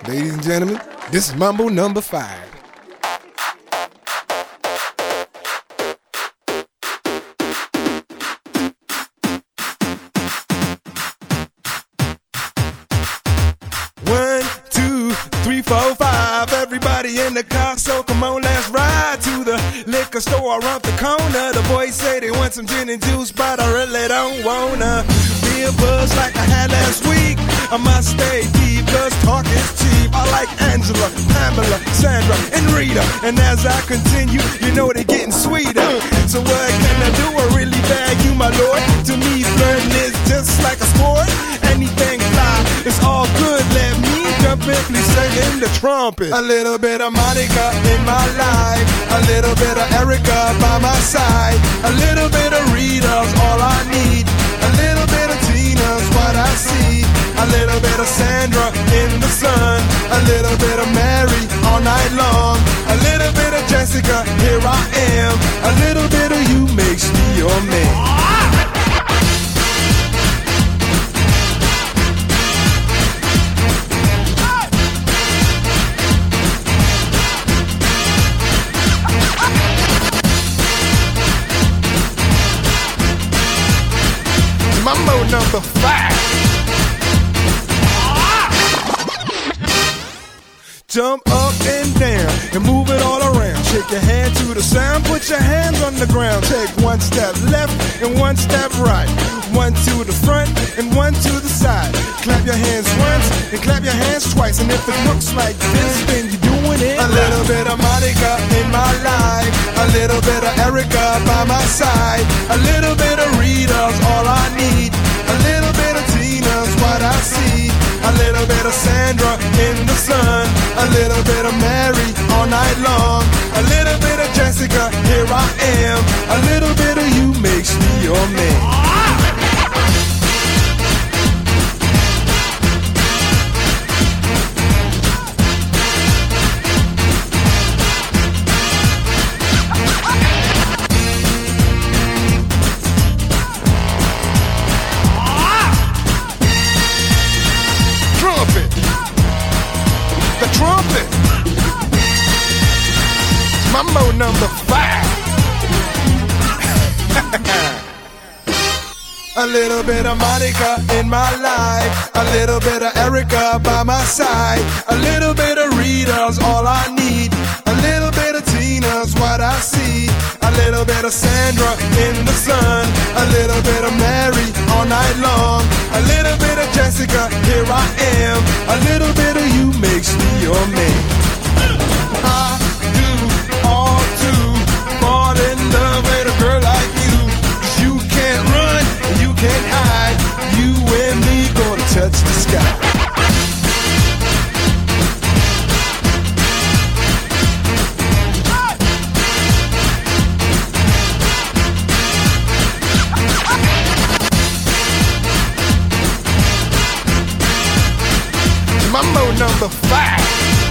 Ladies and gentlemen, this is Mambo number 5. One, two, three, four, five. Everybody in the car, so come on, let's ride to the liquor store around the corner. The boys say they want some gin and juice, but I really don't wanna be a buzz like I had last week. I must stay deep, cause talk is cheap. I like Angela, Pamela, Sandra, and Rita. And as I continue, you know they're getting sweeter. So what can I do? I really bag you, my lord. To me, flirting is just like a sport. Anything fly, it's all good. Let me jump in, please sing in the trumpet. A little bit of Monica in my life, a little bit of Erica by my side, a little bit of Rita's all I need, a little bit of Tina's what I see, a little bit of Sandra in the sun, a little bit of Mary all night long, a little bit of Jessica, here I am, a little bit of you makes me your man. Mambo number 5. Jump up and down and move it all around. Shake your hand to the sound, put your hands on the ground. Take one step left and one step right. One to the front and one to the side. Clap your hands once and clap your hands twice. And if it looks like this, then you're doing it. A little bit of Monica in my life, a little bit of Erica by my side, a little bit of Rita's all I need, a little bit of Tina's what I see, a little bit of Sandra in the sun, a little bit of Mary all night long, a little bit of Jessica, here I am, a little bit of you makes me your man. The trumpet. Mambo number 5. A little bit of Monica in my life, a little bit of Erica by my side, a little bit of Rita's all I need, a little bit of Tina's what I see, a little bit of Sandra in the sun, a little bit of Mary all night long, a little bit of Jessica, here I am, a little bit of you makes me your man. I do all to fall in love with a girl like you, 'cause you can't run, you can't hide, you and me gonna touch the sky. Mambo number 5.